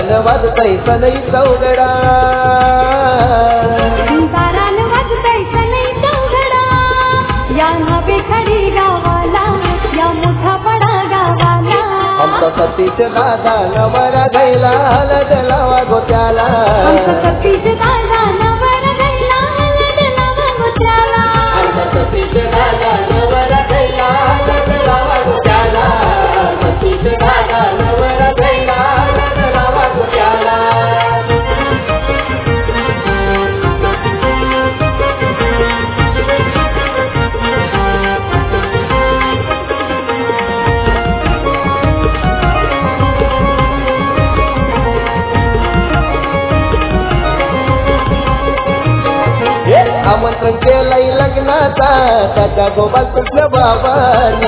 दारान वाजतय सनई चौघडा दारान वाजतय सनई चौघडा या नवे खडी गावाला या मोठा पडा गावाला आमचा सतीश दादा नवरा गैला हलद लावा गोत्याला आमचा सतीश दादा नवरा गैला हलद लावा गोत्याला आमचा सतीश दादा नवरा गैला हलद लावा गोत्याला सतीश दादा नवरा गैला हलद लावा गोत्याला आमंत्रण केलंय लग्नाचा त्याच्या गोपाल कृष्ण बाबानी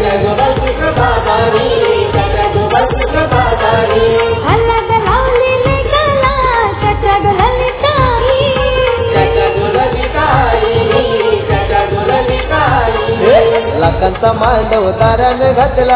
हलद लावली लेकाला त्याच्या ललिताई लाखांचा मांडव दारान घातला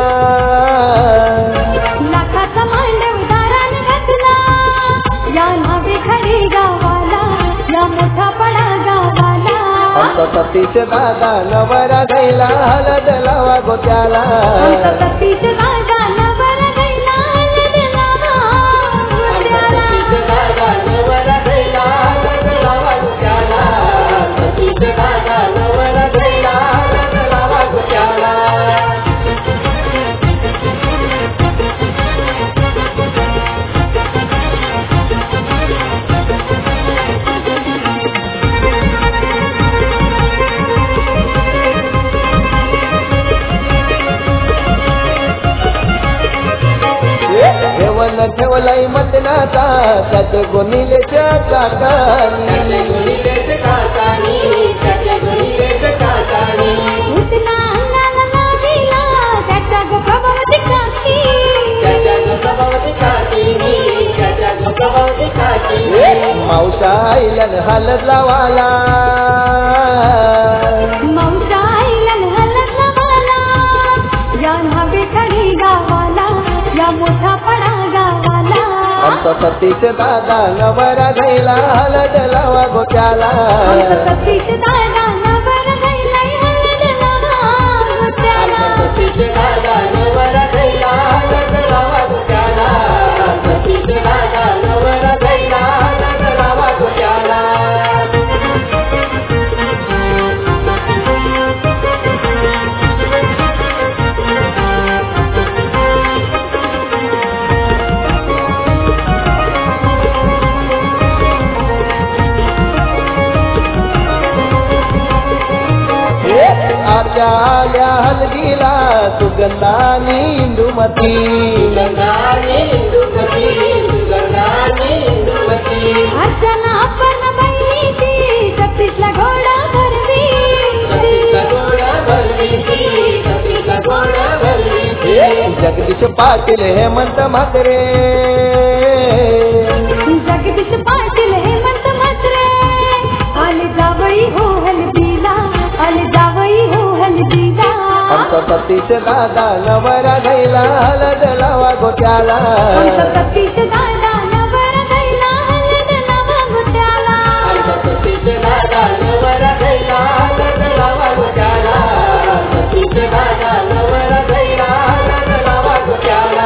लाखाचा मांडव दारान घातला या नवे खडी गावाला या मोठा पडा गावाला आमचा सतीश दादा नवरा गैला हलद लावा गोत्याला आमचा सतीश दादा नवरा गैला हलद लावा गोत्याला दादा नवरा गैला हलद लावा गोत्याला सतीश दादा नवरा गैला हलद लावा गोत्याला जेवण ठेवलंय मटणाचा त्याचे गोनिलेच्या काकानी उठना अंगाला लावीला त्याच्या गोप्रभावती काकी मावशा आईलन हलद लावाला मौजा आईलन हलद लावाला या नवे खडी गावाला या मोठा पडा गावाला आमचा सतीश दादा नवरा गैला हलद लावा गोत्याला आमचा सतीश दादा नवरा गैला हलद लावा गोत्याला सतीश दादा नवरा गैला हलद लावा गोत्याला सतीश दादा नवरा गैला हलद लावा गोत्याला आत्या आल्या हलगीला सुगंधानी इंदुमती अर्चना आपण बहिणीची सतीशला घोडा भरवी जगदीश पाटील हेमंत म्हात्रे जगदीश पाटील हेमंत म्हात्रे आले जावई हो हलदीला आले जावई हो हलदीला आमचा सतीश दादा नवरा गैला हलद लावा गोत्याला आमचा सतीश दादा नवरा गैला हलद लावा गोत्याला आमचा सतीश दादा नवरा गैला हलद लावा गोत्याला सतीश दादा नवरा गैला हलद लावा गोत्याला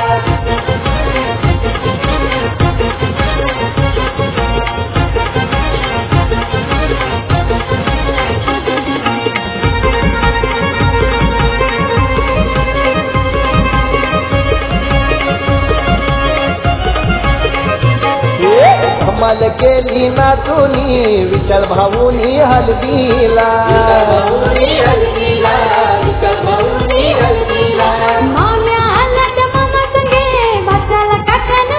धमाल केली नाचुनी विठ्ठल भाऊनी हलदीला माम्या आला त्या मामा संगे भाच्याला काकण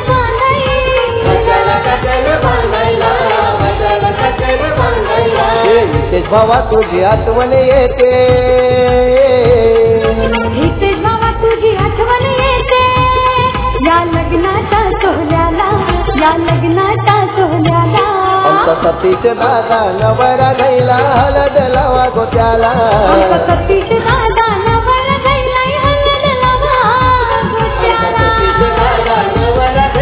बांधायला तेज भावा तुझी आठवण येते हितेश बाबा तुझी आठवण येते या लग्नाच्या सोहळ्याला या लग्नाच्या सोहळ्याला आमचा सतीश दादा नवरा गैला हलद लावा गोत्याला आमचा सतीश दादा नवरा गैला हलद लावा गोत्याला दादा नवरा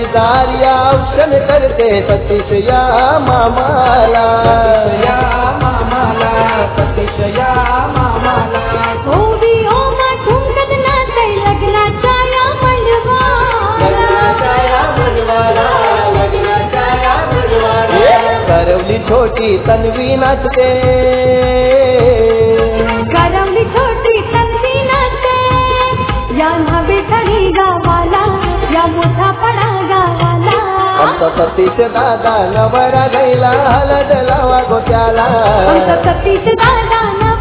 जोडीदारी औषण करते सतीश या मामाला. सतीशया मामाला ओवी ओमा ठुमकत नाचै लग्नाच्या या मंडवाला. लग्नाच्या मंडवाला करवली छोटी तन्वी नाचते. करवली छोटी तन्वी नाचते या न्हावी खडी गावाला या मोठा पडा गावाला. आमचा सतीश दादा नवरा गैला हलद लावा गोट्याला. आमचा सतीश दादा